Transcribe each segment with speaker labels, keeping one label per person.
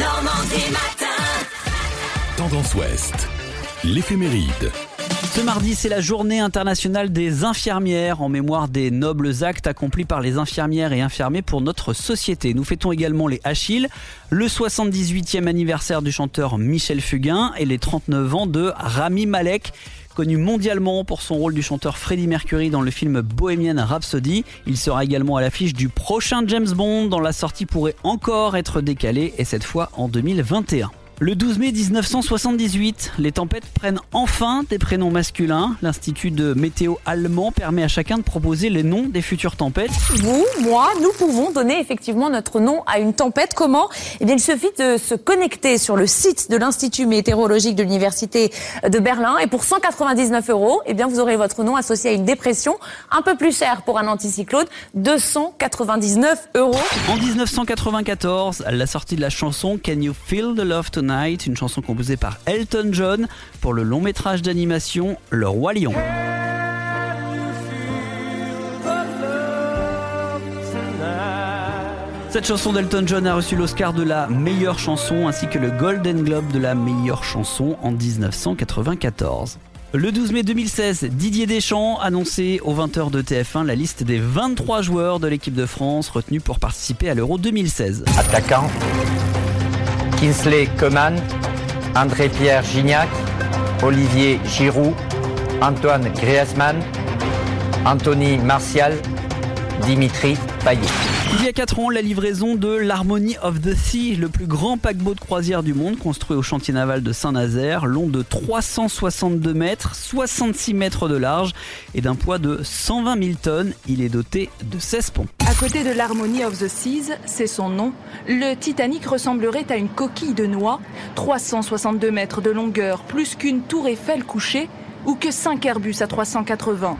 Speaker 1: Normandie matin.
Speaker 2: Tendance Ouest, l'éphéméride.
Speaker 3: Ce mardi, c'est la journée internationale des infirmières en mémoire des nobles actes accomplis par les infirmières et infirmiers pour notre société. Nous fêtons également les Achilles, le 78e anniversaire du chanteur Michel Fugain et les 39 ans de Rami Malek, connu mondialement pour son rôle du chanteur Freddie Mercury dans le film Bohemian Rhapsody. Il sera également à l'affiche du prochain James Bond, dont la sortie pourrait encore être décalée, et cette fois en 2021. Le 12 mai 1978, les tempêtes prennent enfin des prénoms masculins. L'Institut de météo allemand permet à chacun de proposer les noms des futures tempêtes.
Speaker 4: Vous, moi, nous pouvons donner effectivement notre nom à une tempête. Comment ? Eh bien, il suffit de se connecter sur le site de l'Institut météorologique de l'Université de Berlin. Et pour 199 €, eh bien, vous aurez votre nom associé à une dépression. Un peu plus cher pour un anticyclone, 299 €.
Speaker 3: En 1994, la sortie de la chanson Can You Feel the Love Tonight, une chanson composée par Elton John pour le long métrage d'animation Le Roi Lion. Cette chanson d'Elton John a reçu l'Oscar de la meilleure chanson ainsi que le Golden Globe de la meilleure chanson en 1994. Le 12 mai 2016, Didier Deschamps annonçait aux 20h de TF1 la liste des 23 joueurs de l'équipe de France retenus pour participer à l'Euro 2016.
Speaker 5: Attaquant, Kingsley Coman, André-Pierre Gignac, Olivier Giroud, Antoine Griezmann, Anthony Martial, Dimitri Payet.
Speaker 3: Il y a 4 ans, la livraison de l'Harmony of the Sea, le plus grand paquebot de croisière du monde, construit au chantier naval de Saint-Nazaire, long de 362 mètres, 66 mètres de large et d'un poids de 120 000 tonnes. Il est doté de 16 ponts.
Speaker 6: À côté de l'Harmony of the Seas, c'est son nom, le Titanic ressemblerait à une coquille de noix, 362 mètres de longueur, plus qu'une tour Eiffel couchée ou que 5 Airbus A380.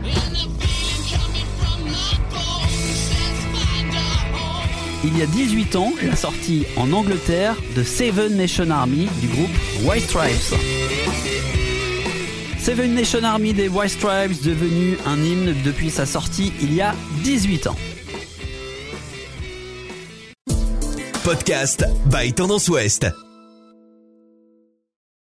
Speaker 3: Il y a 18 ans, la sortie en Angleterre de Seven Nation Army du groupe White Stripes. Seven Nation Army des White Stripes, devenu un hymne depuis sa sortie il y a 18 ans.
Speaker 2: Podcast by Tendance Ouest.